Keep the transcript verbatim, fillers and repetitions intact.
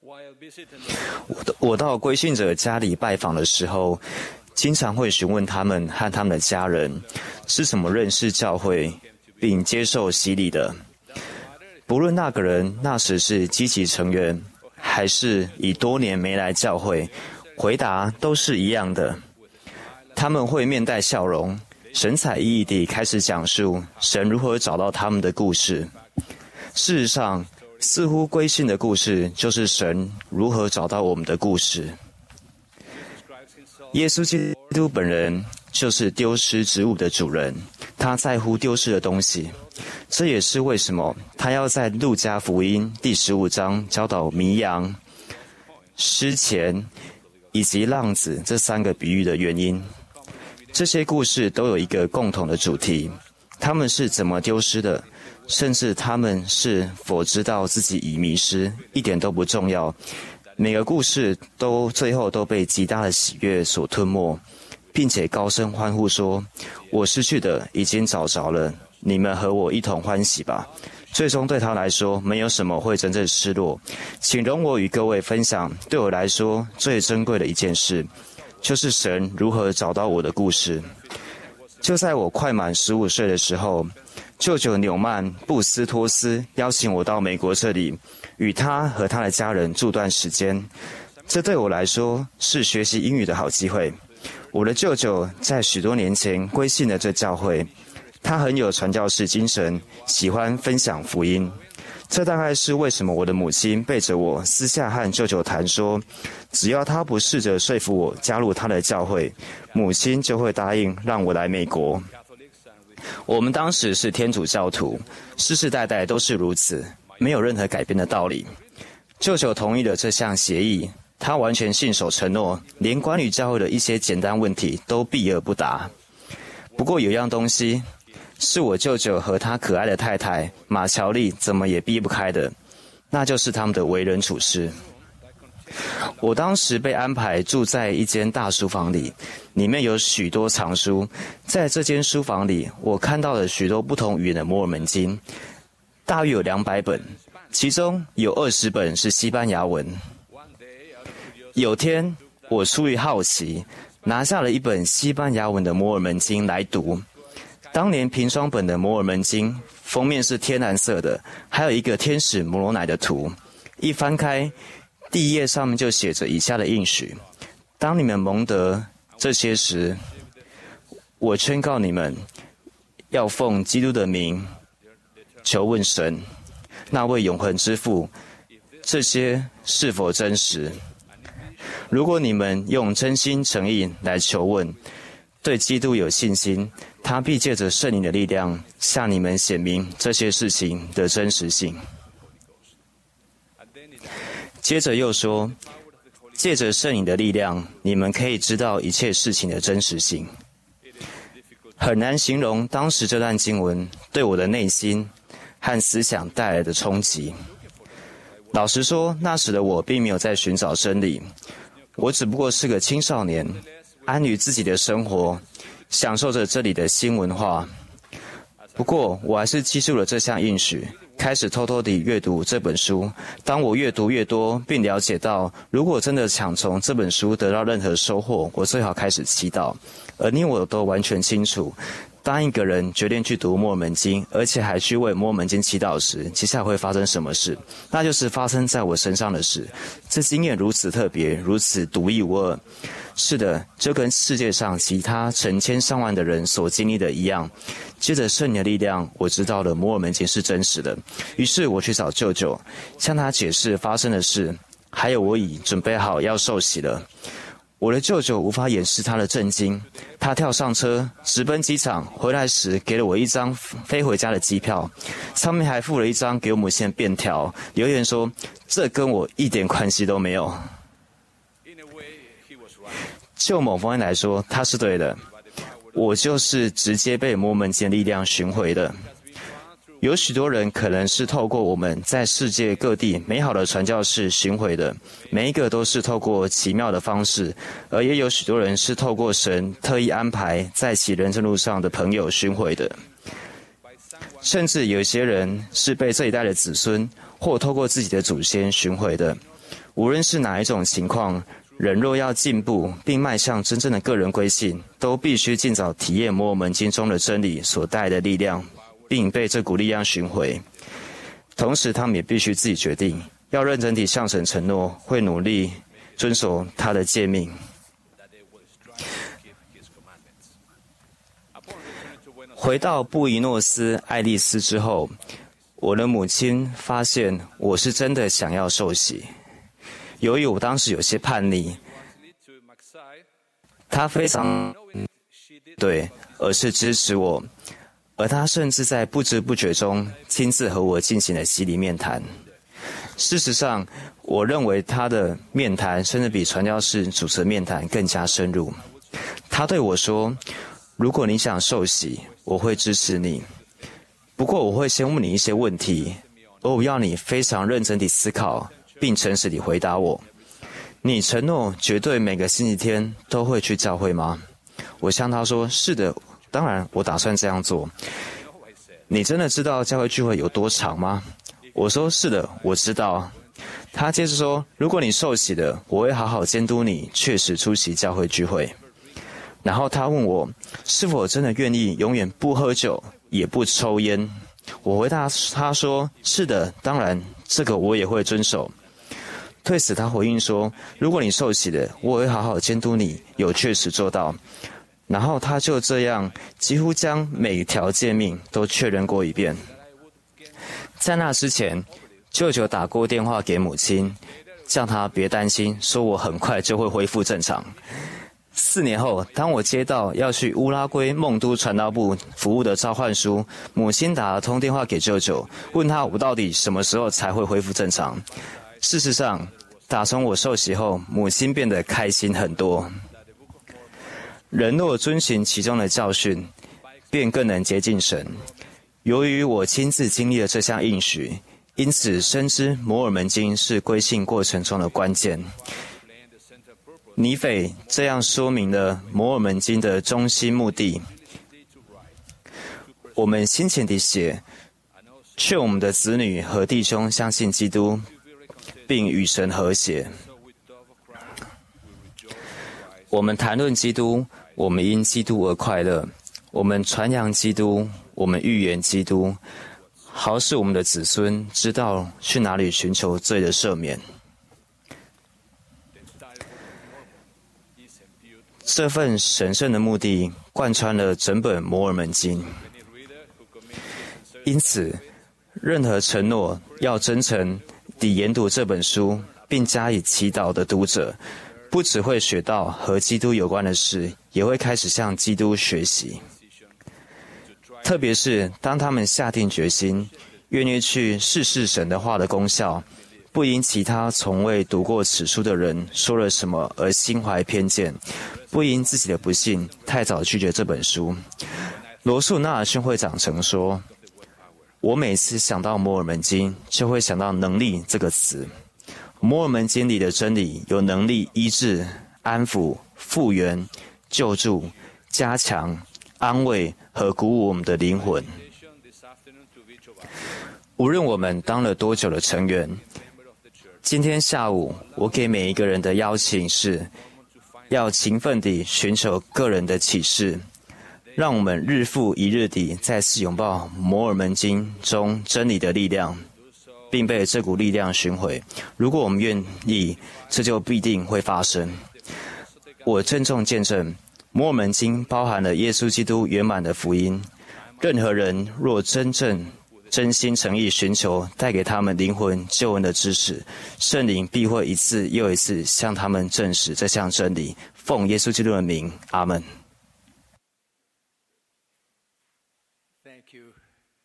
我到归信者家里拜访的时候，经常会询问他们和他们的家人是怎么认识教会并接受洗礼的。不论那个人那时是积极成员，还是已多年没来教会，回答都是一样的。他们会面带笑容，神采奕奕地开始讲述神如何找到他们的故事。事实上，似乎归信的故事就是神如何找到我们的故事。耶稣基督本人就是丢失植物的主人，他在乎丢失的东西。这也是为什么他要在路加福音第十五章教导迷羊、失钱以及浪子这三个比喻的原因。这些故事都有一个共同的主题，他们是怎么丢失的，甚至他们是否知道自己已迷失，一点都不重要。每个故事都最后都被极大的喜悦所吞没，并且高声欢呼说：我失去的已经找着了，你们和我一同欢喜吧。最终对他来说，没有什么会真正失落。请容我与各位分享对我来说最珍贵的一件事，就是神如何找到我的故事。就在我快满十五岁的时候，舅舅纽曼·布斯托斯邀请我到美国这里，与他和他的家人住段时间。这对我来说是学习英语的好机会。我的舅舅在许多年前归信了这教会，他很有传教士精神，喜欢分享福音。这大概是为什么我的母亲背着我私下和舅舅谈说，只要他不试着说服我加入他的教会，母亲就会答应让我来美国。我们当时是天主教徒，世世代代都是如此，没有任何改变的道理。舅舅同意了这项协议，他完全信守承诺，连关于教会的一些简单问题都避而不答。不过有样东西是我舅舅和他可爱的太太马乔丽怎么也避不开的，那就是他们的为人处事。我当时被安排住在一间大书房里，里面有许多藏书。在这间书房里，我看到了许多不同语言的摩尔门经，大约有两百本，其中有二十本是西班牙文。有天，我出于好奇，拿下了一本西班牙文的摩尔门经来读。当年平装本的摩尔门经封面是天蓝色的，还有一个天使摩罗乃的图。一翻开，第一页上面就写着以下的应许：当你们蒙得这些时，我劝告你们，要奉基督的名求问神，那位永恒之父，这些是否真实？如果你们用真心诚意来求问，对基督有信心，他必借着圣灵的力量向你们显明这些事情的真实性。接着又说，借着圣灵的力量，你们可以知道一切事情的真实性。很难形容当时这段经文对我的内心和思想带来的冲击。老实说，那时的我并没有在寻找真理，我只不过是个青少年，安于自己的生活，享受着这里的新文化。不过我还是记住了这项应许，开始偷偷地阅读这本书。当我越读越多，并了解到如果真的想从这本书得到任何收获，我最好开始祈祷。而你我都完全清楚，当一个人决定去读摩尔门经，而且还去为摩尔门经祈祷时，接下来会发生什么事？那就是发生在我身上的事。这经验如此特别，如此独一无二。是的，就跟世界上其他成千上万的人所经历的一样。接着圣灵的力量，我知道了摩尔门经是真实的。于是我去找舅舅，向他解释发生的事，还有我已准备好要受洗了。我的舅舅无法掩饰他的震惊，他跳上车，直奔机场，回来时给了我一张飞回家的机票，上面还附了一张给我母亲的便条，留言说：这跟我一点关系都没有。就某方面来说，他是对的，我就是直接被摩尔门经的力量寻回的。有许多人可能是透过我们在世界各地美好的传教士寻回的，每一个都是透过奇妙的方式，而也有许多人是透过神特意安排在其人生路上的朋友寻回的。甚至有些人是被这一代的子孙或透过自己的祖先寻回的。 无论是哪一种情况，人若要进步并迈向真正的个人归信，都必须尽早体验摩尔门经中的真理所带来的力量，并被这股力量寻回。同时他们也必须自己决定，要认真地向神承诺，会努力遵守他的诫命。回到布宜诺斯艾利斯之后，我的母亲发现我是真的想要受洗。由于我当时有些叛逆，她非常对，而是支持我，而她甚至在不知不觉中亲自和我进行了洗礼面谈。事实上，我认为她的面谈甚至比传教士主持的面谈更加深入。她对我说，如果你想受洗，我会支持你，不过我会先问你一些问题，而我要你非常认真地思考并诚实地回答我。你承诺绝对每个星期天都会去教会吗？我向他说，是的，当然我打算这样做。你真的知道教会聚会有多长吗？我说，是的，我知道。他接着说，如果你受洗了，我会好好监督你确实出席教会聚会。然后他问我，是否真的愿意永远不喝酒也不抽烟？我回答他说，是的，当然，这个我也会遵守。对此他回应说，如果你受洗了，我会好好监督你有确实做到。然后他就这样几乎将每条诫命都确认过一遍。在那之前，舅舅打过电话给母亲，叫她别担心，说我很快就会恢复正常。四年后，当我接到要去乌拉圭孟都传道部服务的召唤书，母亲打了通电话给舅舅，问他我到底什么时候才会恢复正常。事实上，打从我受洗后，母亲变得开心很多。人若遵循其中的教训，便更能接近神。由于我亲自经历了这项应许，因此深知摩尔门经是归信过程中的关键。尼斐这样说明了摩尔门经的中心目的。我们先前地写，劝我们的子女和弟兄相信基督，并与神和谐。我们谈论基督，我们因基督而快乐；我们传扬基督，我们预言基督，好使我们的子孙知道去哪里寻求罪的赦免。这份神圣的目的贯穿了整本摩尔门经。因此，任何承诺要真诚地研读这本书并加以祈祷的读者，不只会学到和基督有关的事，也会开始向基督学习。特别是当他们下定决心，愿意去试试神的话的功效，不因其他从未读过此书的人说了什么而心怀偏见，不因自己的不幸太早拒绝这本书。罗素纳尔逊会长曾说，我每次想到摩尔门经，就会想到能力这个词。摩尔门经里的真理有能力医治、安抚、复原、救助、加强、安慰和鼓舞我们的灵魂。无论我们当了多久的成员，今天下午我给每一个人的邀请是，要勤奋地寻求个人的启示，让我们日复一日地再次拥抱摩尔门经中真理的力量，并被这股力量寻回。如果我们愿意，这就必定会发生。我郑重见证，摩尔门经包含了耶稣基督圆满的福音。任何人若真正真心诚意寻求带给他们灵魂救恩的知识，圣灵必会一次又一次向他们证实这项真理。奉耶稣基督的名，阿们。